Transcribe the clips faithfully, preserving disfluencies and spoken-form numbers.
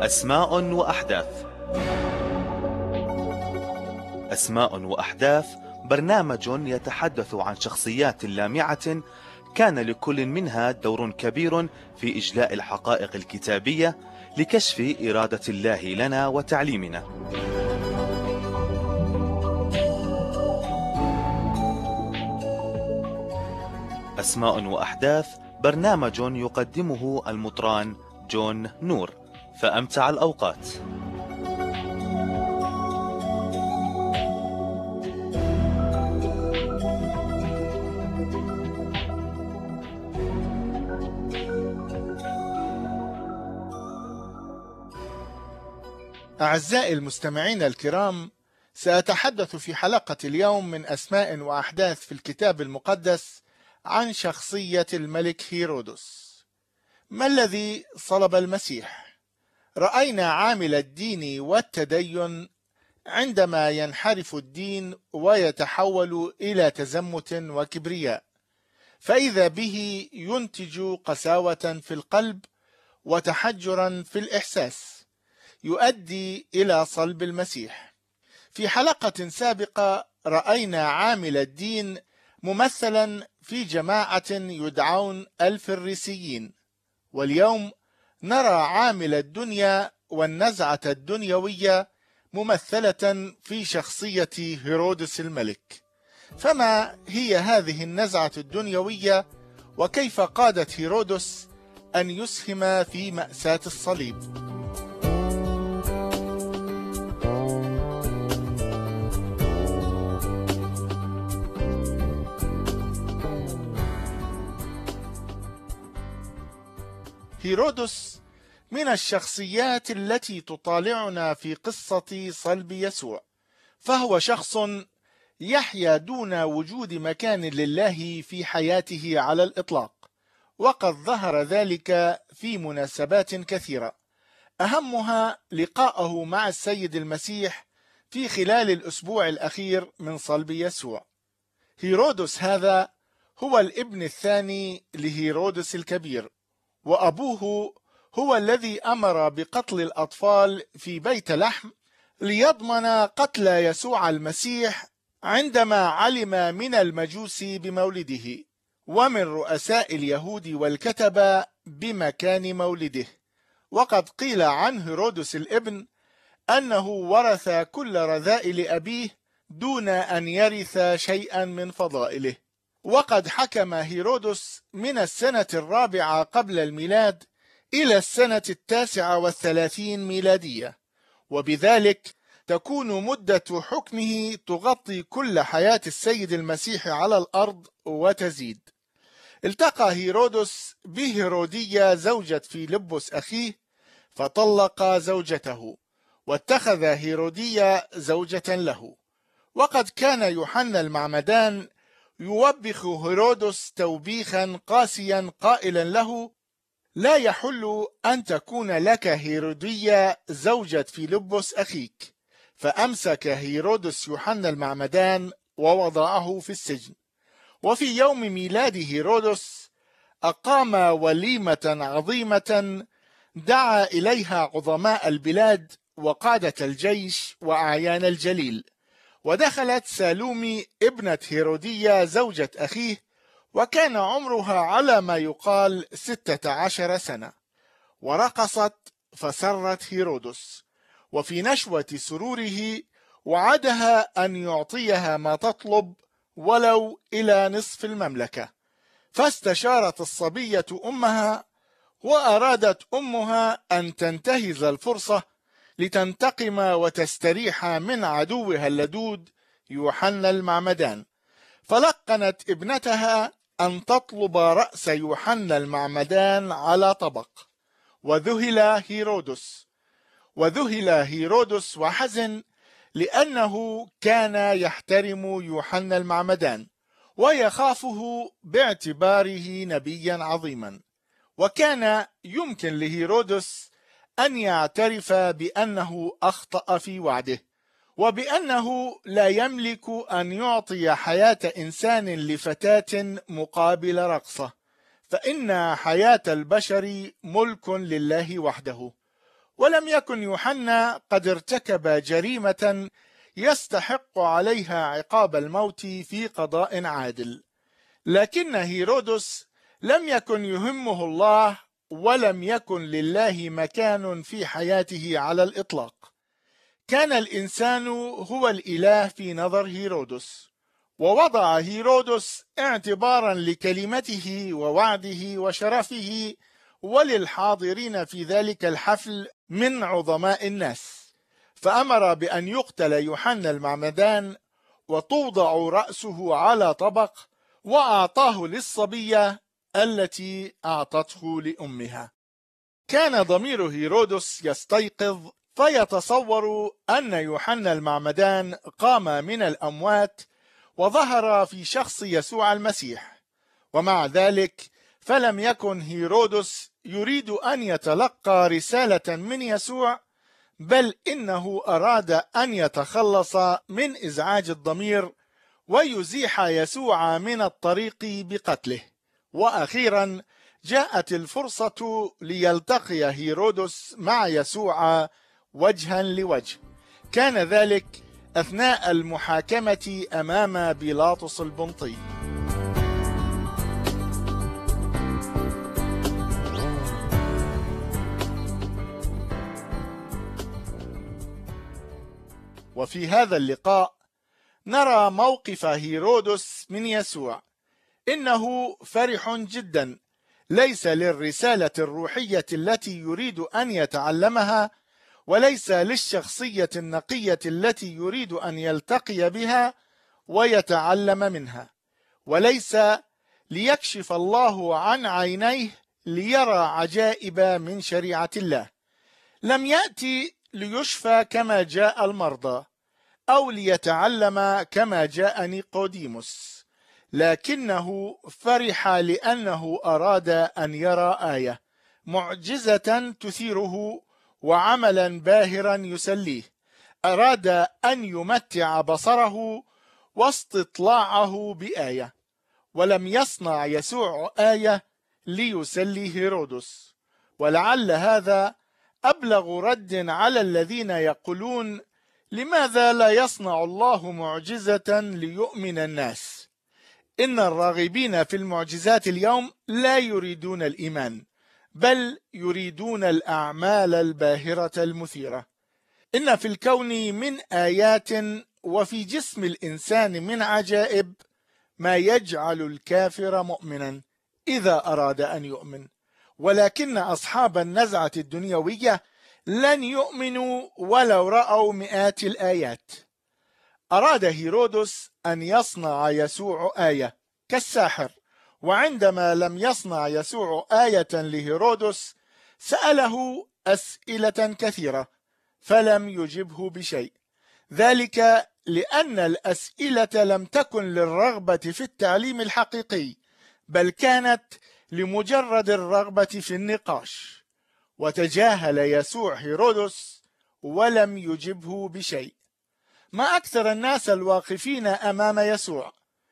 أسماء وأحداث. أسماء وأحداث برنامج يتحدث عن شخصيات لامعة كان لكل منها دور كبير في إجلاء الحقائق الكتابية لكشف إرادة الله لنا وتعليمنا. أسماء وأحداث برنامج يقدمه المطران جون نور، فأمتع الأوقات. أعزائي المستمعين الكرام، سأتحدث في حلقة اليوم من أسماء وأحداث في الكتاب المقدس عن شخصية الملك هيرودس. ما الذي صلب المسيح؟ رأينا عامل الدين والتدين عندما ينحرف الدين ويتحول إلى تزمت وكبرياء، فإذا به ينتج قساوة في القلب وتحجرا في الإحساس يؤدي إلى صلب المسيح. في حلقة سابقة رأينا عامل الدين ممثلا في جماعة يدعون الفريسيين، واليوم نرى عامل الدنيا والنزعة الدنيوية ممثلة في شخصية هيرودس الملك. فما هي هذه النزعة الدنيوية، وكيف قادت هيرودس أن يسهم في مأساة الصليب؟ هيرودس من الشخصيات التي تطالعنا في قصة صلب يسوع، فهو شخص يحيا دون وجود مكان لله في حياته على الإطلاق، وقد ظهر ذلك في مناسبات كثيرة، أهمها لقاءه مع السيد المسيح في خلال الأسبوع الأخير من صلب يسوع. هيرودس هذا هو الابن الثاني لهيرودس الكبير، وأبوه هو الذي أمر بقتل الأطفال في بيت لحم ليضمن قتل يسوع المسيح عندما علم من المجوس بمولده، ومن رؤساء اليهود والكتبة بمكان مولده. وقد قيل عن هيرودس الابن أنه ورث كل رذائل أبيه دون أن يرث شيئا من فضائله. وقد حكم هيرودس من السنة الرابعة قبل الميلاد إلى السنة التاسعة والثلاثين ميلادية، وبذلك تكون مدة حكمه تغطي كل حياة السيد المسيح على الأرض وتزيد. التقى هيرودس بهيرودية زوجة فيلبس أخيه فطلق زوجته، واتخذ هيرودية زوجة له. وقد كان يوحنا المعمدان يوبخ هيرودس توبيخا قاسيا قائلا له: لا يحل أن تكون لك هيرودية زوجة فيلبس أخيك. فأمسك هيرودس يوحنا المعمدان ووضعه في السجن. وفي يوم ميلاد هيرودس أقام وليمة عظيمة دعا إليها عظماء البلاد وقادة الجيش وأعيان الجليل، ودخلت سالومي ابنة هيرودية زوجة أخيه، وكان عمرها على ما يقال ستة عشر سنة، ورقصت فسرت هيرودس، وفي نشوة سروره وعدها أن يعطيها ما تطلب ولو إلى نصف المملكة. فاستشارت الصبية أمها، وأرادت أمها أن تنتهز الفرصة لتنتقم وتستريح من عدوها اللدود يوحنا المعمدان، فلقنت ابنتها أن تطلب رأس يوحنا المعمدان على طبق. وذهل هيرودس وذهل هيرودس وحزن، لأنه كان يحترم يوحنا المعمدان ويخافه باعتباره نبيا عظيما. وكان يمكن لهيرودس أن يعترف بأنه أخطأ في وعده، وبأنه لا يملك أن يعطي حياة إنسان لفتاة مقابل رقصة، فإن حياة البشر ملك لله وحده، ولم يكن يوحنا قد ارتكب جريمة يستحق عليها عقاب الموت في قضاء عادل، لكن هيرودس لم يكن يهمه الله، ولم يكن لله مكان في حياته على الإطلاق. كان الإنسان هو الإله في نظر هيرودس، ووضع هيرودس اعتبارا لكلمته ووعده وشرفه وللحاضرين في ذلك الحفل من عظماء الناس، فأمر بأن يقتل يوحنا المعمدان وتوضع رأسه على طبق، وأعطاه للصبية التي أعطته لأمها. كان ضمير هيرودس يستيقظ فيتصور أن يوحنا المعمدان قام من الأموات وظهر في شخص يسوع المسيح، ومع ذلك فلم يكن هيرودس يريد أن يتلقى رسالة من يسوع، بل إنه أراد أن يتخلص من إزعاج الضمير ويزيح يسوع من الطريق بقتله. وأخيرا جاءت الفرصة ليلتقي هيرودس مع يسوع وجها لوجه. كان ذلك أثناء المحاكمة أمام بيلاطس البنطي. وفي هذا اللقاء نرى موقف هيرودس من يسوع. إنه فرح جدا، ليس للرسالة الروحية التي يريد أن يتعلمها، وليس للشخصية النقية التي يريد أن يلتقي بها ويتعلم منها، وليس ليكشف الله عن عينيه ليرى عجائب من شريعة الله. لم يأتي ليشفى كما جاء المرضى أو ليتعلم كما جاء نيقوديموس، لكنه فرح لأنه أراد أن يرى آية، معجزة تثيره وعملا باهرا يسليه. أراد أن يمتع بصره واستطلاعه بآية، ولم يصنع يسوع آية ليسلي هيرودس. ولعل هذا أبلغ رد على الذين يقولون: لماذا لا يصنع الله معجزة ليؤمن الناس؟ إن الراغبين في المعجزات اليوم لا يريدون الإيمان، بل يريدون الأعمال الباهرة المثيرة. إن في الكون من آيات وفي جسم الإنسان من عجائب ما يجعل الكافر مؤمنا إذا أراد أن يؤمن، ولكن أصحاب النزعة الدنيوية لن يؤمنوا ولو رأوا مئات الآيات. أراد هيرودس أن يصنع يسوع آية كالساحر، وعندما لم يصنع يسوع آية لهيرودس سأله أسئلة كثيرة فلم يجبه بشيء، ذلك لأن الأسئلة لم تكن للرغبة في التعليم الحقيقي، بل كانت لمجرد الرغبة في النقاش. وتجاهل يسوع هيرودس ولم يجبه بشيء. ما أكثر الناس الواقفين أمام يسوع،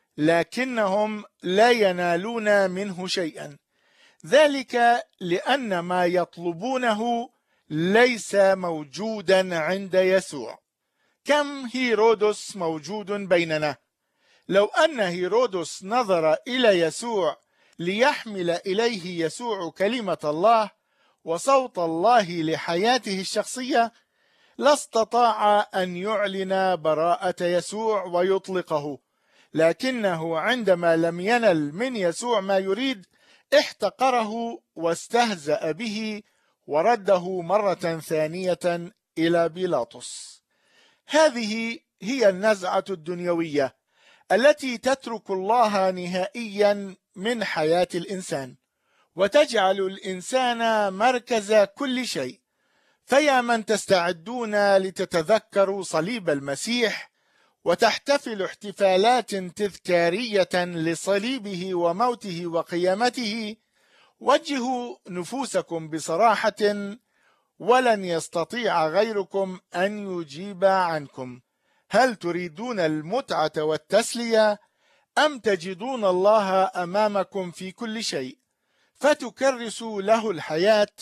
لكنهم لا ينالون منه شيئا، ذلك لأن ما يطلبونه ليس موجودا عند يسوع. كم هيرودس موجود بيننا؟ لو أن هيرودس نظر إلى يسوع ليحمل إليه يسوع كلمة الله وصوت الله لحياته الشخصية، لا استطاع أن يعلن براءة يسوع ويطلقه، لكنه عندما لم ينل من يسوع ما يريد احتقره واستهزأ به ورده مرة ثانية إلى بيلاطس. هذه هي النزعة الدنيوية التي تترك الله نهائيا من حياة الإنسان وتجعل الإنسان مركز كل شيء. فيا من تستعدون لتتذكروا صليب المسيح وتحتفلوا احتفالات تذكارية لصليبه وموته وقيامته، وجهوا نفوسكم بصراحة ولن يستطيع غيركم أن يجيب عنكم. هل تريدون المتعة والتسلية أم تجدون الله أمامكم في كل شيء فتكرسوا له الحياة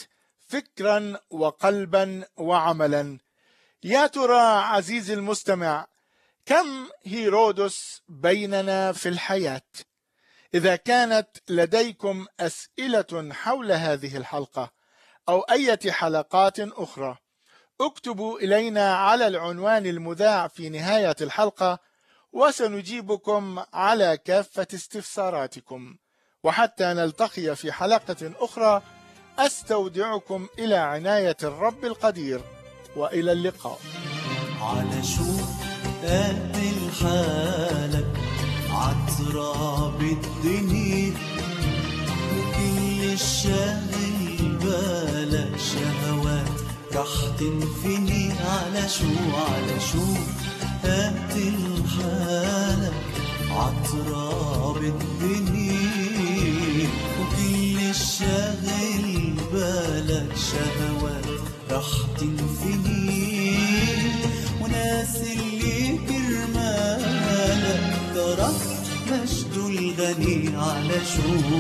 فكرا وقلبا وعملا. يا ترى عزيزي المستمع، كم هيرودس بيننا في الحياة؟ إذا كانت لديكم أسئلة حول هذه الحلقة أو أي حلقات أخرى، اكتبوا إلينا على العنوان المذاع في نهاية الحلقة وسنجيبكم على كافة استفساراتكم. وحتى نلتقي في حلقة أخرى، أستودعكم إلى عناية الرب القدير، وإلى اللقاء. على شو قاتل حالك عتراب الدنيا، وكل الشاغل بالك شهوات رح تنفني. على شو على شو قاتل حالك عتراب الدنيا، وكل الشاغل بالك شهوات رح تنفني. وناس اللي كرمالك ترك مجد الغني. على شو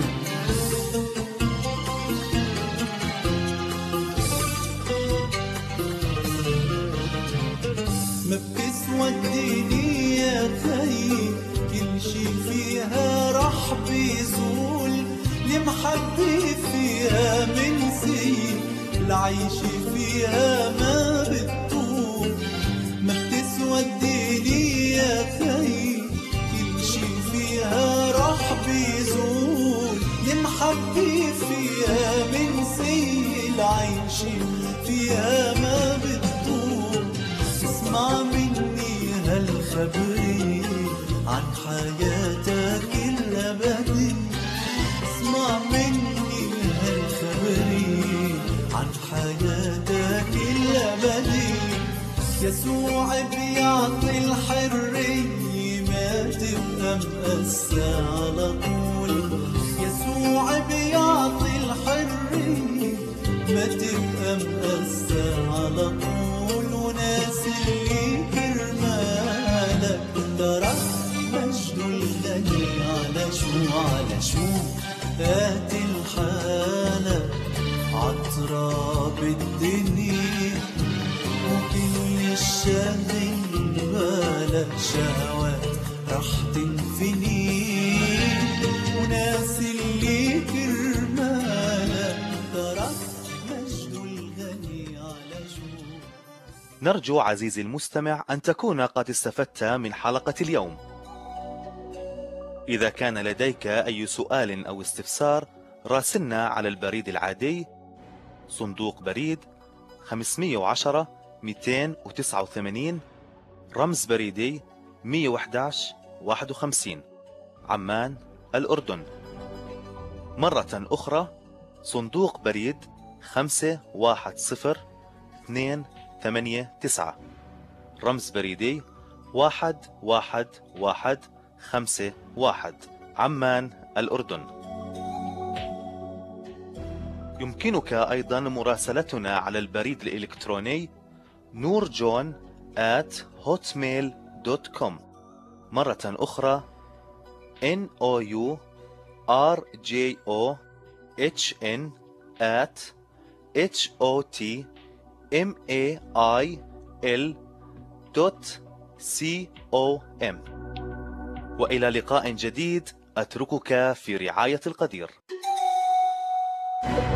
ما بتسوى الدنيا خي، كل شي فيها رح بيزول. المحبة فيها من زين، العيش فيها ما بتطول. ما بتسوى الدنيا خي، كل شي فيها رح بيزول. المحبة فيها من زين، العيش فيها ما بتطول. اسمع مني هالخبري عن حياتك الأبدية، اسمع مني هالخبري عن حياتك الأبدية. يسوع بيعطي الحرية، ما تبقى مقسى على طول. يسوع بيعطي الحرية، ما تبقى مقسى على طول. وناس اللي كرمالك ترك مجد الغني. على شو على شو قاتل حالك عتراب الدنيا، وكل الشاغل بالك شهوات رح تنفني. وناس اللي كرمالك ترك مجد الغني. على شو نرجو عزيزي المستمع أن تكون قد استفدت من حلقة اليوم. إذا كان لديك أي سؤال أو استفسار، راسلنا على البريد العادي صندوق بريد خمسمئة وعشرة مئتين وتسعة وثمانين، رمز بريدي مئة وأحد عشر واحد وخمسين، عمان الأردن. مرة أخرى صندوق بريد خمسة واحد صفر اثنين ثمانية تسعة، رمز بريدي واحد واحد واحد خمسة واحد، عمان الأردن. يمكنك أيضا مراسلتنا على البريد الإلكتروني نورجون آت هوتميل دوت كوم. مرة أخرى إن أو يو آر جي أو إتش إن آت إتش أو تي إم إيه آي إل دوت سي أو إم. وإلى لقاء جديد، أتركك في رعاية القدير.